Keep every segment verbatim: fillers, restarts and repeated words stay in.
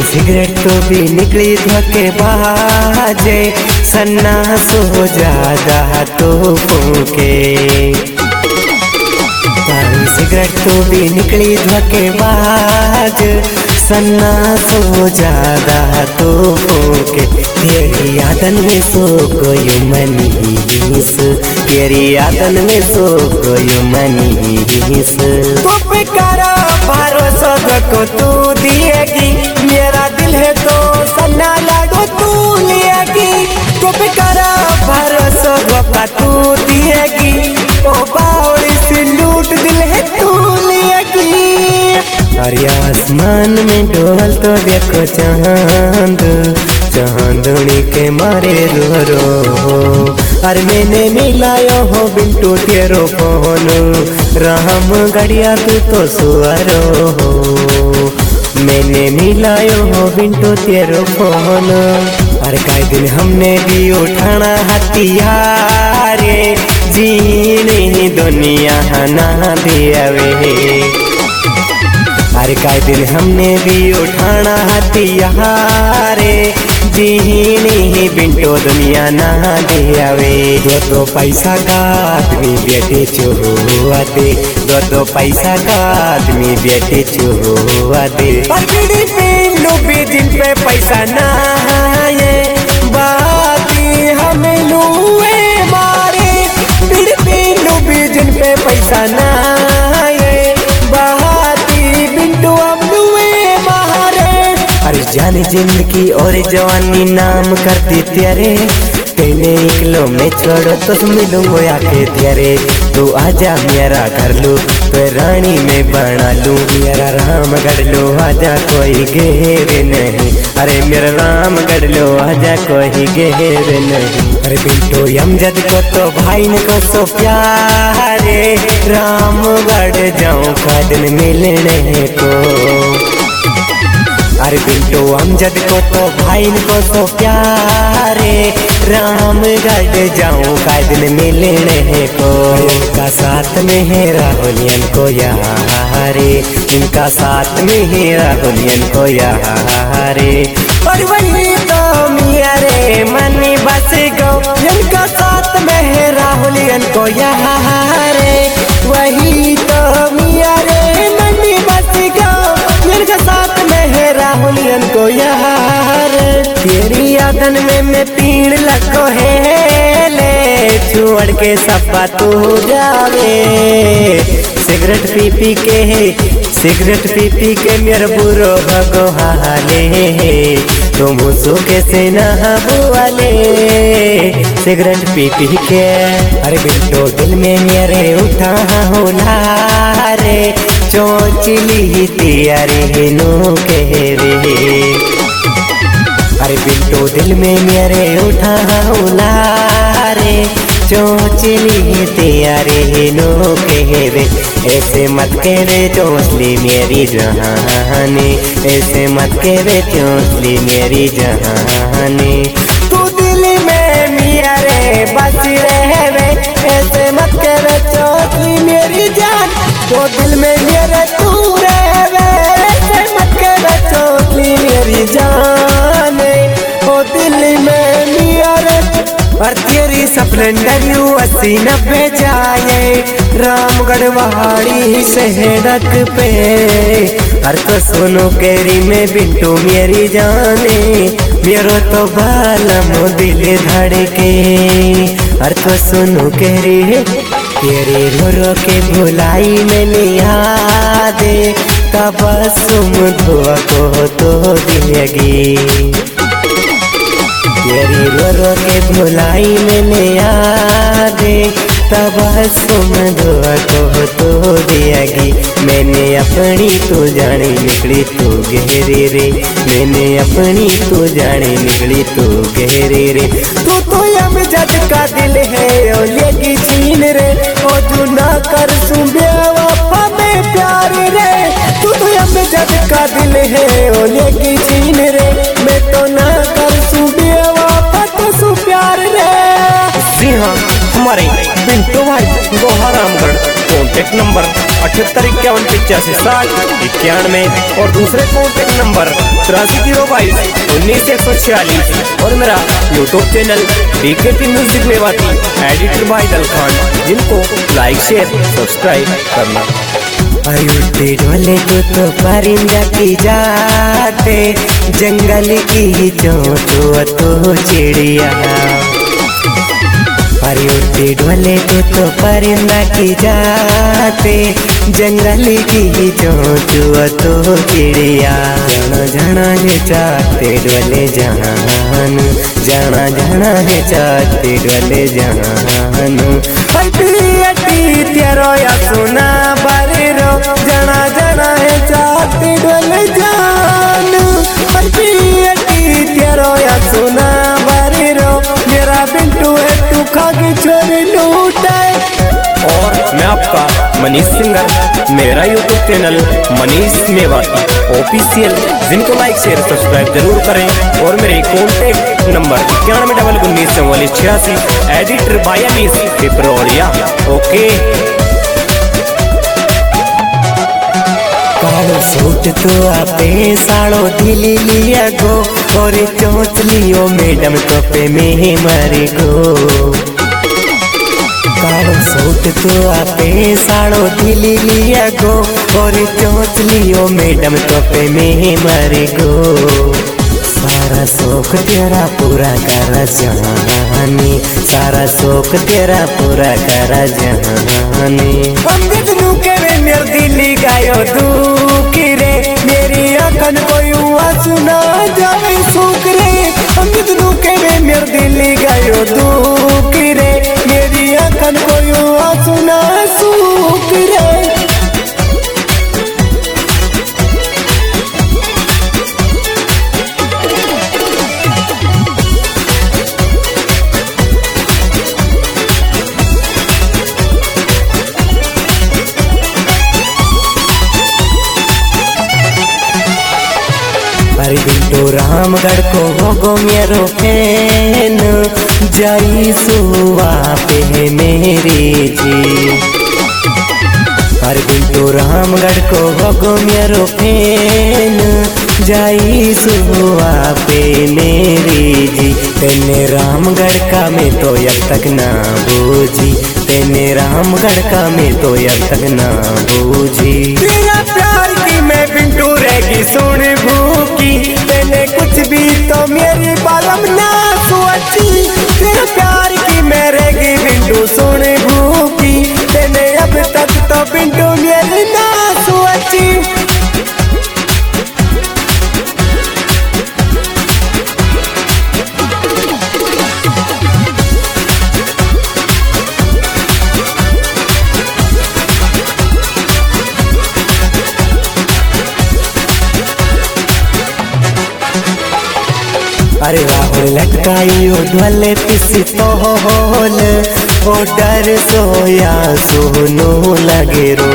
Cigarette तो भी निकली धोखे बाजे, सन्ना सो ज्यादा तो फूके। सिगरेट तो भी निकली धोखे बाज, सन्ना सो ज्यादा तो फूके। तेरी यादन में सो कोई मनीस, तेरी यादन में सो कोई मनीस। तो पे करो भरोसा को तू दिएगी, मेरा दिल है तो सन्ना लागो तू लिएगी। तो पे करो भरोसा का तू दिएगी, ओ बावड़ी से लूट दिल है तू लिएगी। अरे आसमान में डोल तो देखो चांद, चांदनी के मारे रो रो। अरे मैंने मिलायो हो बिंटू तेरो फोन, राम गड़िया तू तो सुअरो हो। मैंने मिलायो हो बिंटू तेरो फोन। अरे कई दिन हमने भी उठाना हथियार, जीने दुनिया ना दिया वे। अरे कई दिन हमने भी उठाना हथियार, जीने बिंटो दुनिया ना दिया वे। दो दो पैसा का आदमी बेटे चुहुआते, दो दो पैसा का आदमी बेटे चुहुआते। पर बीड़ी पे लूबी जिन पे पैसा ना है, बाती हमें लुए मारे। बीड़ी पे लूबी जिन पे पैसा ना है, बाती बिंटू अब लुए मारे। अरे जाने जिंदगी और जवानी नाम कर दी तेरे, तेने निकलो मैं छोड़ो तो मिलूंगो आके तेरे। तू आजा मेरा कर लू तो रानी में बना लू, मेरा राम गढ़ लो आजा कोई घेर नहीं। अरे मेरा राम गढ़ लो आजा कोई घेर नहीं। अरे बिंटू अमजद को तो भाई ने को सो प्यारे, राम गढ़ जाऊं का दिन मिलने को। अरे बिंटू अमजद को तो भाई को तो प्यारे, राम गढ़ जाऊं का दिन मिलने को। इनका साथ में है राहुलियन को यारे, इनका साथ में है राहुलियन को यारे। और वही तो मिया रे मनी बस गो, इनका साथ में है राहुलियन को यारे। वही तो मिया रे मनी बस गो, इनका साथ में है राहुलियन को यार। तेरी यादन में मैं पीड़ लगो है ले, छोड़ के सपा तू जावे। सिगरेट पी पी के, सिगरेट पी पी के मेरा बुरो भगो हाले, तुम सो कैसे ना बुआले। सिगरेट पी पी के अरे बिंटो दिल में मेरे उठा हो लारे, चोचली तियारे नो कहवे। अरे बिंटो दिल में मेरे उठा लारे, चोचली तियारे नो कहवे। ऐसे मत कहवे चोचली मेरी जहानी, ऐसे मत कहवे चोचली मेरी जहानी। तू दिल में मिया रे बस रहवे, ऐसे मत कहवे चोचली मेरी जान। तो दिल में मेरे तू रहवे, ऐसे मत कहवे चोचली मेरी जान। ओ दिल में मिया रे और तेरी स्प्लेंडर यू अस्सी नब्बे जाए, रामगढ़ वाड़ी शहरक पे। हर तो सोनो केरी में बिंटू मेरी जाने, मेरो तो बालम दिल धड़के। हर तो सोनो केरी तेरे रो रो के भुलाई मैंने याद, तबस्सुम धुआ को तो दिलगी। तेरी रो रो के भुलाई मैंने याद, तबस्सुम धुआ को तो दियागी। मैंने अपनी तू जाने निकली तू गहरी रे, मैंने अपनी तू जाने निकली तू गहरी रे। तू तो अमजद का दिल है ओ लेगी छीन रे, ओ तू ना कर सुबे वफा में प्यार रे। तू तो अमजद का दिल है ओ लेगी छीन रे, मैं तो ना कर सुबे वफा तो सु प्यार रे। जी हाँ, हमारे बिंटू भाई गोहारामगढ़, कॉन्टेक्ट नंबर अठहत्तर इक्यावन पिचासी साठ इक्यानवे और दूसरे कॉन्टेक्ट नंबर तिरासी जीरो बाईस उन्नीस एक सौ छियालीस और मेरा YouTube channel DKP music Mewati editor भाई दल खान, जिनको लाइक शेयर सब्सक्राइब करना। अयुते ढोले को तो परिंदा की जाते, जंगल की जो तो तो चिड़िया। अयुते ढोले को तो परिंदा की जाते, जंगल की जो तो तो चिड़िया। जाना जाना है चाहते ढोले जहान, जाना जाना है चाहते ढोले जहान। अटी अटी तेरो या सुना बारे रो, जाना जाना है चाहते ढोले जान। अटी अटी तेरो या सुना बारे रो, मेरा बिंटू है तू खागी छोरी लूटे। और मैं आपका मनीष सिंगर, मेरा YouTube channel Manish Mewati official, जिनको लाइक शेयर सब्सक्राइब जरूर करें। और मेरे कॉन्टेक्ट नंबर इक्यानवे डबल उन्नीस चौवालीस छियासी एडिटर बाईस पिपरोड़िया। ओके कालो सूट तो आपे साड़ो ढीली लिया गो, और चोच लियो मैडम तो पे में मरी गो। कालो सूट तो आपे साड़ो ढीली लिया गो, और चोच लियो मैडम तो पे में मरी गो। सारा शौक तेरा पूरा कर जानी, सारा शौक तेरा पूरा कर जानी। हम जितनू के मेरे दिल गायो दुखी रे, मेरी आंखन को युवा सुना जावे सुख रे। हम जितनू के मेरे दिल गायो दुखी रे, मेरी आंखन को युवा सुना सुख रे। अरे बिंटू रामगढ़ को होगो मेरो फैन, जाई सुवा पे मेरी जी। अरे बिंटू रामगढ़ को होगो मेरो फैन, जाई सुवा पे मेरी जी। तेने रामगढ़ का मैं तो अब तक ना बूझी, तेने रामगढ़ का मैं तो अब तक ना बूझी। तेरा प्यार की मैं बिंटू रहेगी सुन भूखी, तेने कुछ भी तो मेरी बालम ना सोची। तेरे प्यार की मैं रहेगी बिंटू सुन भूखी, तेने अब तक तो बिंटू मेरी ना सोची। अरे राहुल लटकाई ढोले पिसी तो होल, ओ डर सोया सोनू लगे रो।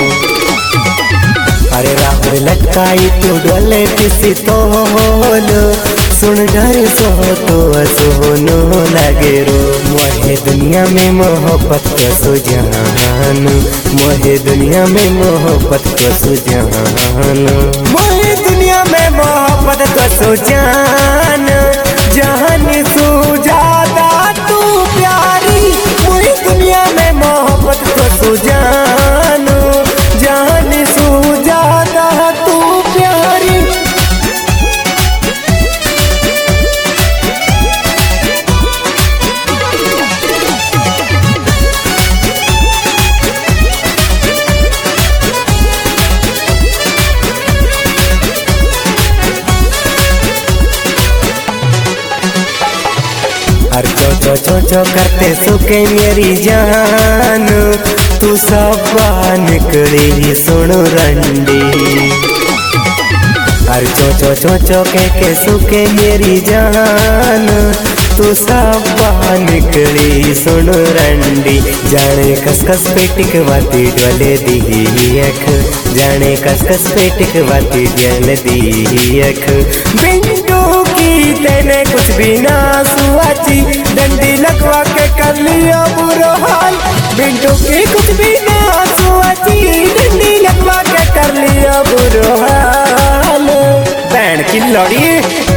अरे राहुल लटकाई तू ढोले पिसी तो होल, सुन डर सो तो सोनू लगे रो। मोहे दुनिया में मोहब्बत का सुजान, मोहे दुनिया में मोहब्बत का सुजान, मोहे दुनिया में मोहब्बत का सुजान। जहान सुजादा तू प्यारी, मोहे दुनिया में मोहब्बत का सुजान। जहान सुजादा तू प्यारी। हर चो चो चो चो करते सुखे मेरी जान, तू सब निकली सुन रंडी। हर चो चो चो चो के के सुखे मेरी जान, तू सब निकली सुन रंडी। जाने कसकस पे टिकवाती डोले दी अख, जाने कसकस पे टिकवाती डोले दी अख। बिंटू की तेने कुछ भी ना सुआची, डंडी लगवा के कर लिया बुरा हाल। बिंटू के कुछ भी ना सोची डंडी लगवा के कर लिया बुरा हाल। बैंड की लड़ी